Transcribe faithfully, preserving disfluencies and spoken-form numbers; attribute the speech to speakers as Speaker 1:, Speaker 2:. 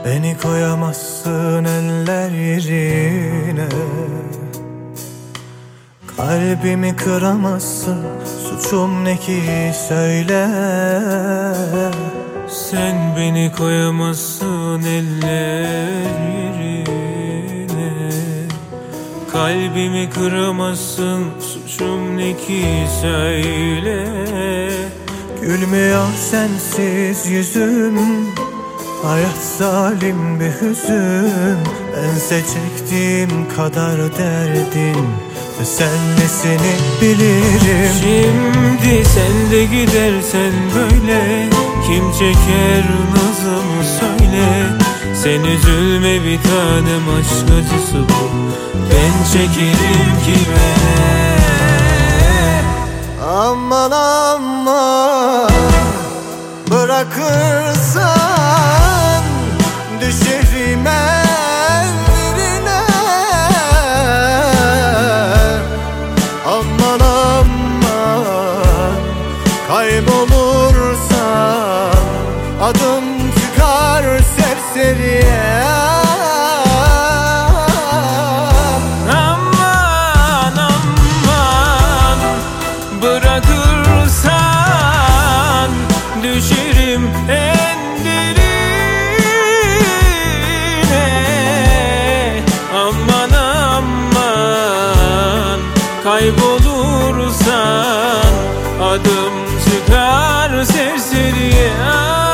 Speaker 1: Beni koyamazsın eller yerine, kalbimi kıramazsın, suçum ne ki söyle.
Speaker 2: Sen beni koyamazsın eller yerine, kalbimi kıramazsın, suçum ne ki söyle.
Speaker 1: Gülmüyor sensiz yüzüm, hayat zalim bir hüzün. Bense çektiğim kadar derdin, tesellisini bilirim.
Speaker 2: Şimdi sen de gidersen böyle, kim çeker nazımı söyle. Sen üzülme bir tanem, aşk acısı bu, ben çekerim kime.
Speaker 1: Aman aman, bırakırsan düşerim ellerine. Aman aman, kaybolursan adım çıkar serseriye.
Speaker 2: Aman aman, bırakırsan düşerim en derine. Aman aman, kaybolursan adım çıkar serseriye.